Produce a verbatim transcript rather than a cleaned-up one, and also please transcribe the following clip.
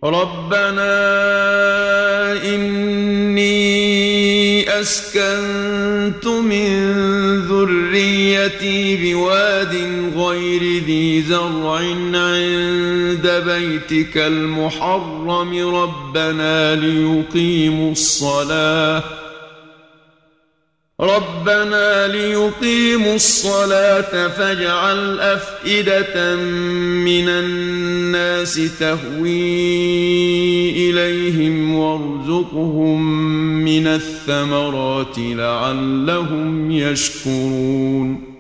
ربنا إني أسكنت من ذريتي بواد غير ذي زرع عند بيتك المحرم ربنا ليقيموا الصلاة ربنا ليقيموا الصلاة فاجعل أفئدة من الناس تهوي إليهم وارزقهم من الثمرات لعلهم يشكرون